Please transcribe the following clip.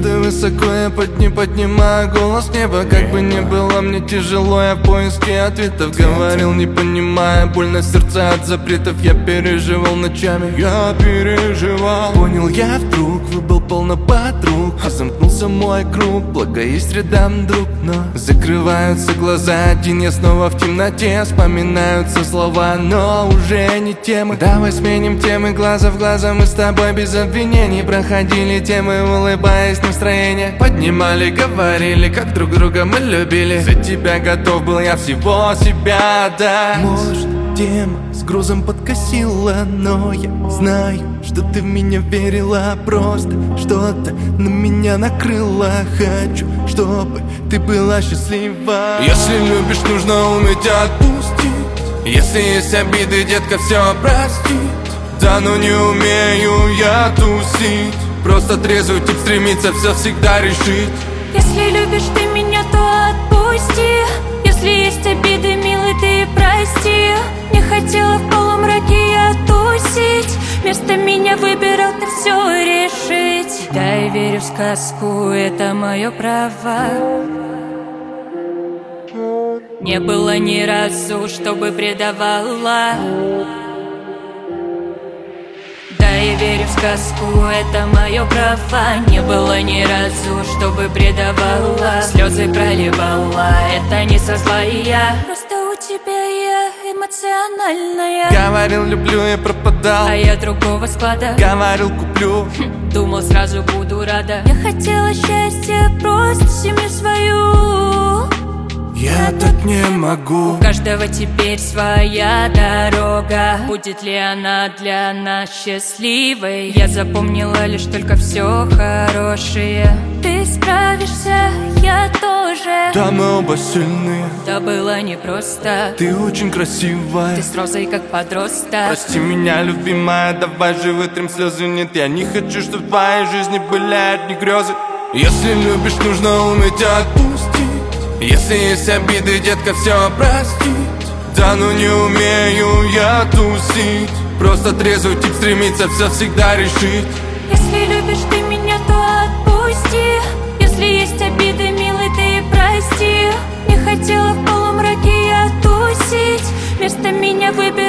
звезды высоко, я поднимаю голос в небо. Как бы ни было мне тяжело, я в поиске ответов. Говорил, не понимая, больно сердца от запретов. Я переживал ночами, я переживал. Понял я вдруг, выбыл полно подруг, и замкнулся мой круг. Благо есть рядом друг, но закрываются глаза. Один я снова в темноте, вспоминаются слова, но уже не темы. Давай сменим темы, глаза в глаза. Мы с тобой без обвинений проходили темы, улыбаясь, настроение поднимали, говорили, как друг друга мы любили. За тебя готов был я всего себя отдать. Может, тема с грузом подкосила, но я знаю, что ты в меня верила. Просто что-то на меня накрыло. Хочу, чтобы ты была счастлива. Если любишь, нужно уметь отпустить. Если есть обиды, детка, все прости. Да, но не умею я тусить. Просто трезвый тип стремится все всегда решить. Если любишь ты меня, то отпусти. Если есть обиды, милый, ты прости. Не хотела в полумраке я тусить. Вместо меня выбирал ты все решить. Да, я верю в сказку, это мое право. Не было ни разу, чтобы предавала. Да, я верю в сказку, это мое право. Не было ни разу, чтобы предавала. Слезы проливала, это не со зла и я. Просто у тебя я эмоциональная. Говорил, люблю и пропадал, а я другого склада. говорил, куплю, думал, сразу буду рада. Я хотела счастья, просто семью свою. я так не могу. У каждого теперь своя дорога. Будет ли она для нас счастливой? Я запомнила лишь только все хорошее. Ты справишься, я тоже. Да, мы оба сильные. Да, было непросто. Ты очень красивая. Ты с розой как подросток. Прости меня, любимая, давай же вытрем слезы. Нет, я не хочу, чтобы в твоей жизни были одни грезы. Если любишь, нужно уметь отпустить. Если есть обиды, детка, все прости. Да, но не умею я тусить. Просто трезвый тип стремится все всегда решить. Если любишь ты меня, то отпусти. Если есть обиды, милый, ты прости. Не хотела в полумраке я тусить. Вместо меня выбирай